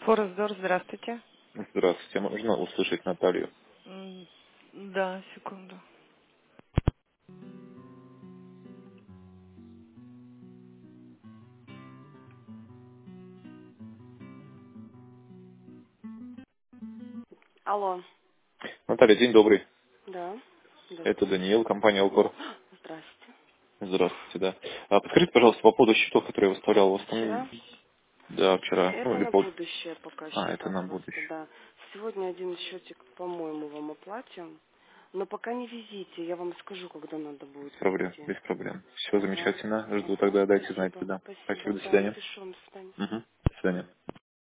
Форестдор, здравствуйте. Здравствуйте, можно услышать Наталью? М, Да, секунду. Алло. Наталья, день добрый. Да. Это Добрый. Даниил, компания Алкор. Здравствуйте. Здравствуйте, да. Подскажите, пожалуйста, по поводу счетов, которые я выставлял в основном, Вчера? да, вчера, ну Это или на пол... будущее пока это счета на просто, будущее. да. Сегодня один счетик, по-моему, вам оплатим. Но пока не везите, я вам скажу, когда надо будет Без проблем, вести. без проблем. Все Ага. замечательно. Жду Ага. тогда, дайте знать Спасибо. тогда. Спасибо, Спасибо. до Да, свидания. напишу вам. До свидания. Угу. До свидания.